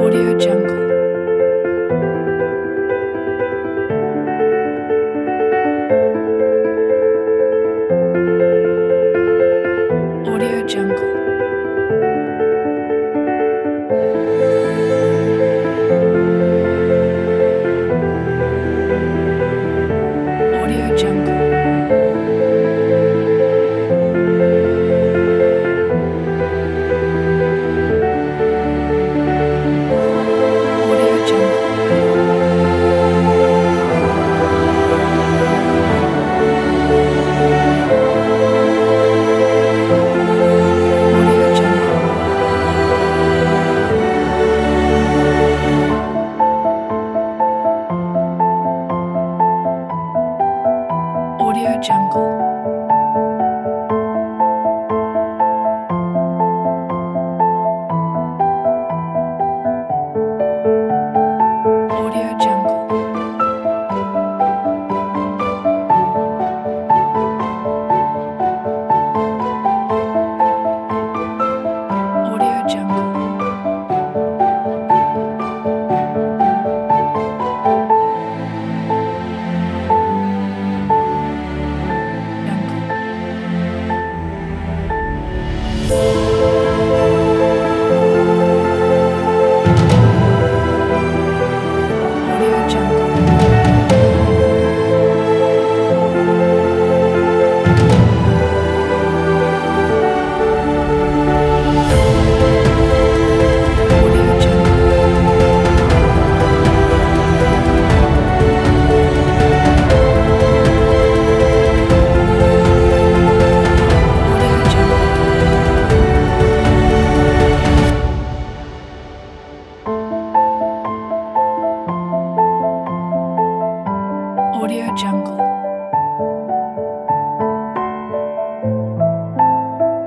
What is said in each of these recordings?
Audio Jungle. Audio Jungle. Audio Jungle. Audio Jungle. Audio Jungle. Audio Jungle. Audio Jungle. Audio Jungle. Audio Jungle. Audio Jungle. Audio Jungle. Audio Jungle.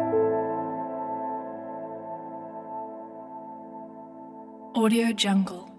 Audio Jungle.